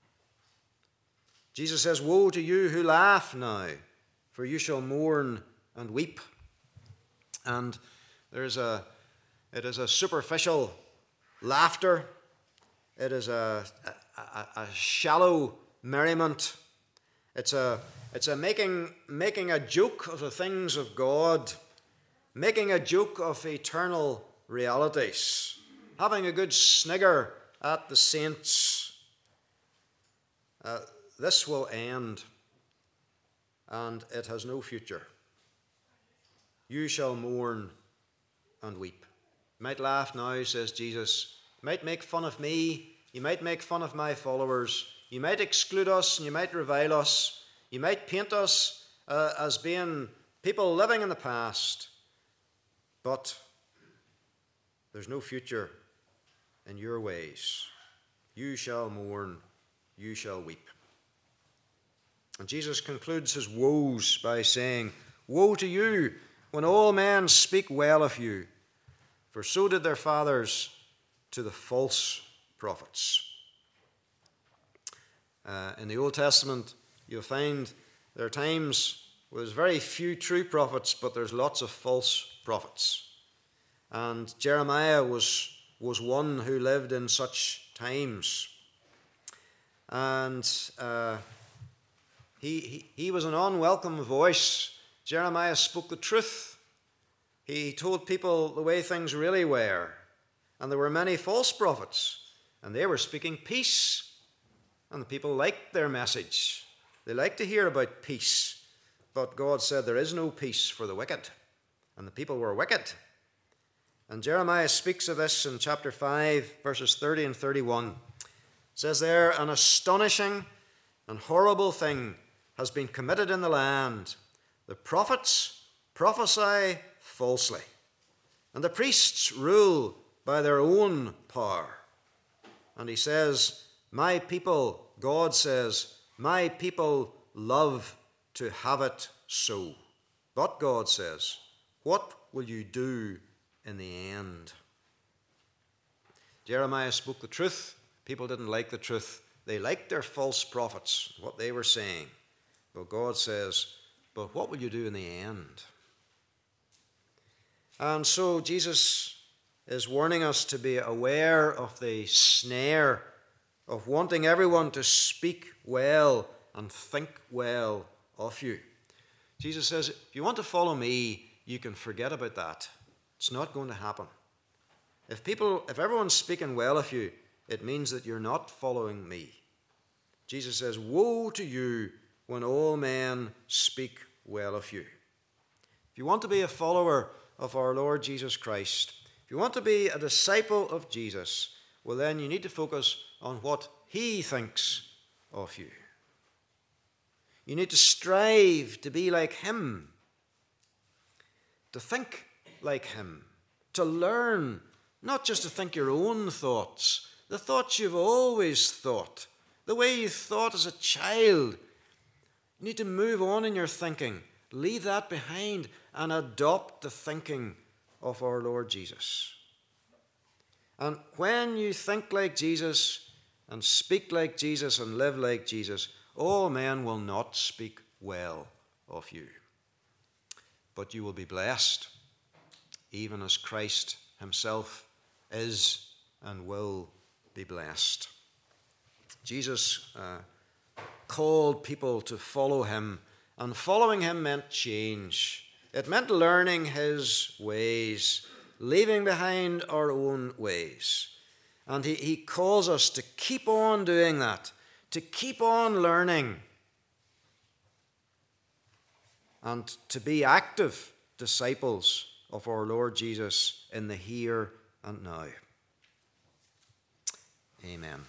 [SPEAKER 1] Jesus says, woe to you who laugh now, for you shall mourn and weep. And there's a, it is a superficial laughter. It is a, a, a shallow merriment. It's a, it's a making, making a joke of the things of God, making a joke of eternal realities, having a good snigger at the saints. Uh, this will end, and it has no future. You shall mourn and weep. You might laugh now, says Jesus. You might make fun of me. You might make fun of my followers. You might exclude us and you might revile us. You might paint us uh, as being people living in the past. But there's no future in your ways. You shall mourn, you shall weep. And Jesus concludes his woes by saying, woe to you when all men speak well of you, for so did their fathers to the false prophets. Uh, in the Old Testament, you'll find there are times where there's very few true prophets, but there's lots of false prophets. And Jeremiah was, was one who lived in such times. And uh, he, he, he was an unwelcome voice. Jeremiah spoke the truth. He told people the way things really were. And there were many false prophets, and they were speaking peace. And the people liked their message. They liked to hear about peace. But God said there is no peace for the wicked. And the people were wicked. And Jeremiah speaks of this in chapter five, verses thirty and thirty-one. It says there, an astonishing and horrible thing has been committed in the land. The prophets prophesy falsely, and the priests rule by their own power. And he says, my people, God says, my people love to have it so. But God says, what will you do in the end? Jeremiah spoke the truth. People didn't like the truth. They liked their false prophets, what they were saying. But God says, but what will you do in the end? And so Jesus is warning us to be aware of the snare of wanting everyone to speak well and think well of you. Jesus says, if you want to follow me, you can forget about that. It's not going to happen. If people, if everyone's speaking well of you, it means that you're not following me. Jesus says, woe to you when all men speak well of you. If you want to be a follower of our Lord Jesus Christ, if you want to be a disciple of Jesus, well then you need to focus on what he thinks of you. You need to strive to be like him, to think like him, to learn not just to think your own thoughts, the thoughts you've always thought, the way you thought as a child. You need to move on in your thinking, leave that behind, and adopt the thinking of our Lord Jesus. And when you think like Jesus and speak like Jesus and live like Jesus, all men will not speak well of you. But you will be blessed, even as Christ himself is and will be blessed. Jesus uh, called people to follow him, and following him meant change. It meant learning his ways, leaving behind our own ways. And he, he calls us to keep on doing that, to keep on learning, and to be active disciples of our Lord Jesus in the here and now. Amen.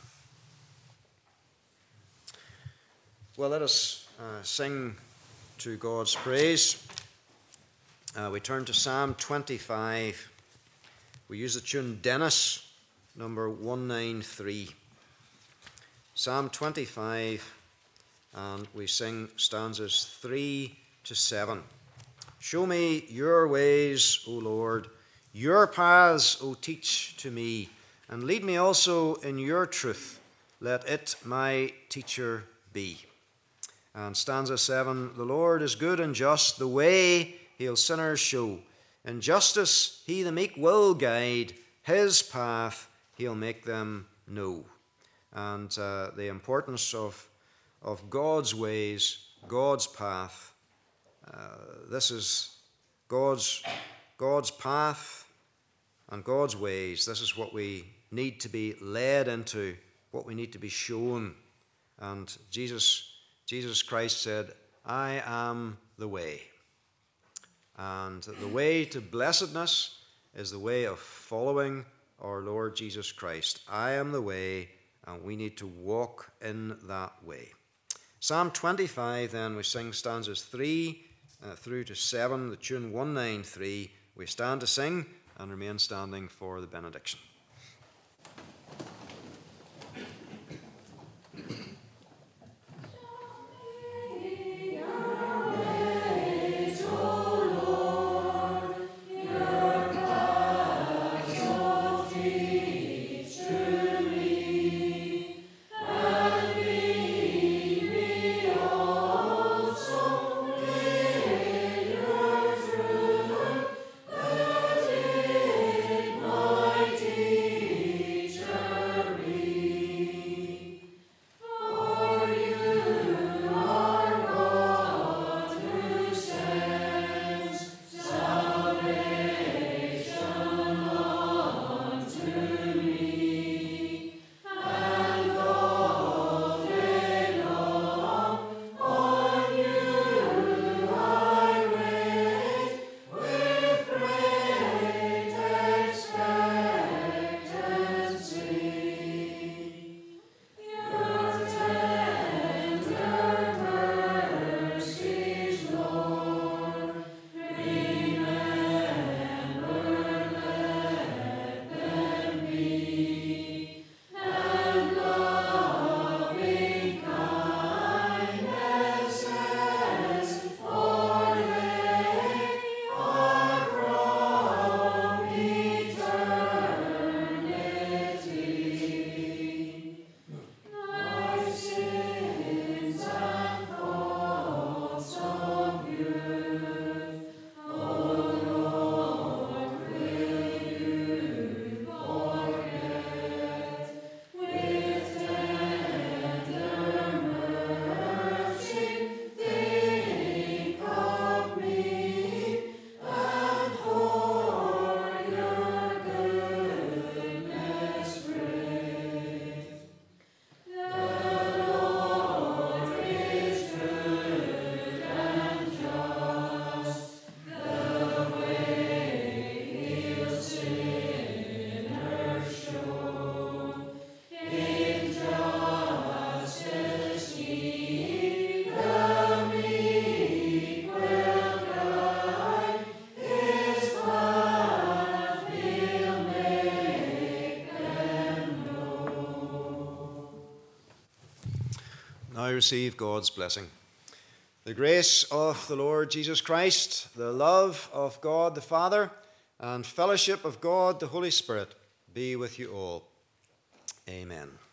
[SPEAKER 1] Well, let us uh, sing to God's praise. Uh, we turn to Psalm twenty-five. We use the tune Dennis, number one ninety-three. Psalm twenty-five, and we sing stanzas three to seven. Show me your ways, O Lord, your paths, O teach to me, and lead me also in your truth, let it my teacher be. And stanza seven, the Lord is good and just, the way he'll sinners show. In justice he the meek will guide, his path he'll make them know. And uh, the importance of, of God's ways, God's path. Uh, this is God's, God's path and God's ways. This is what we need to be led into, what we need to be shown. And Jesus, Jesus Christ said, I am the way. And the way to blessedness is the way of following our Lord Jesus Christ. I am the way, and we need to walk in that way. Psalm twenty-five, then, we sing stanzas three uh, through to seven, the tune one ninety-three. We stand to sing and remain standing for the benediction. Now receive God's blessing. The grace of the Lord Jesus Christ, the love of God the Father, and fellowship of God the Holy Spirit be with you all. Amen.